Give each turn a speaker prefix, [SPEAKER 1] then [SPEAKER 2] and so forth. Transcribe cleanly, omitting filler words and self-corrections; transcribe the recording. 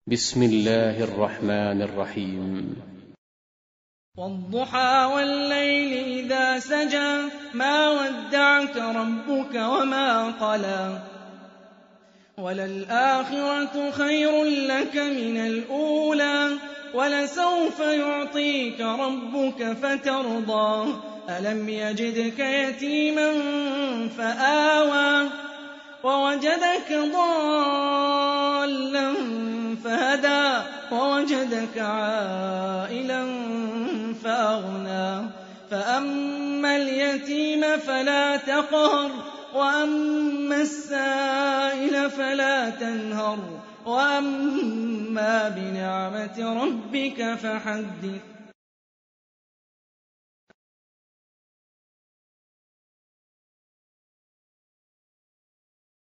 [SPEAKER 1] بسم الله الرحمن الرحيم.
[SPEAKER 2] والضحى والليل إذا سجى ما ودعك ربك وما قلى وللآخرة خير لك من الأولى ولسوف يعطيك ربك فترضى ألم يجدك يتيما فآوى ووجدك ضالا فهدى ووجدك عائلا فأغنى فأما اليتيم فلا تقهر وأما السائل فلا تنهر وأما بنعمة ربك فحدث